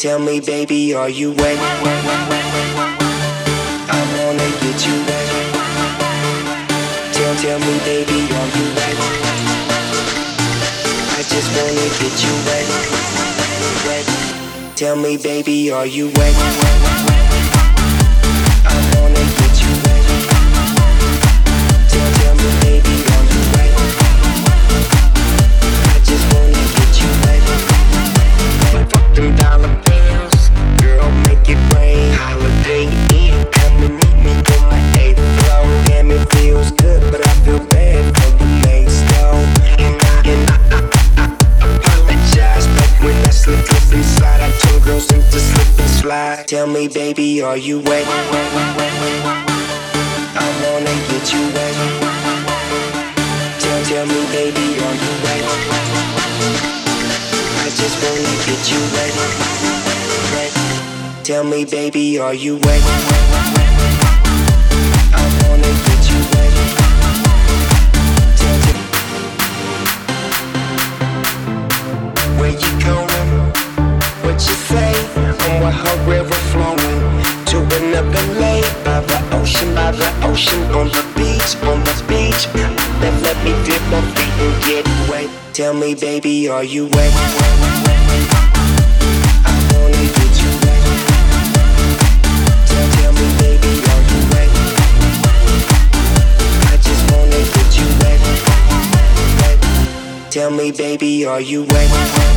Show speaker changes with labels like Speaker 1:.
Speaker 1: Tell me, baby, are you wet? I wanna get you wet. Tell me, baby, are you wet? I just wanna get you wet. Wet. Tell me, baby, are you wet? I wanna get you wet. Tell me, baby, are you wet? I just wanna get you wet. Fuck them dollar bills, girl, make it rain. Holiday Inn, come and meet me on my 8th floor. Damn, it feels good, but I feel bad for the next door. And I apologize, but when I slip inside, I turn girls into slip and slide. Tell me, baby, are you wet? I wanna get you wet. Tell me, baby, are you wet? I just wanna get you wet. Wet. Tell me, baby, are you wet? I wanna get you wet. Where you going? What you say? On what her river flowing to another lake by the ocean, on the beach, let me dip my feet and get wet. Tell me, baby, are you wet? I wanna get you wet. Tell me, baby, are you wet? I just wanna get you wet. Wet. Tell me, baby, are you wet?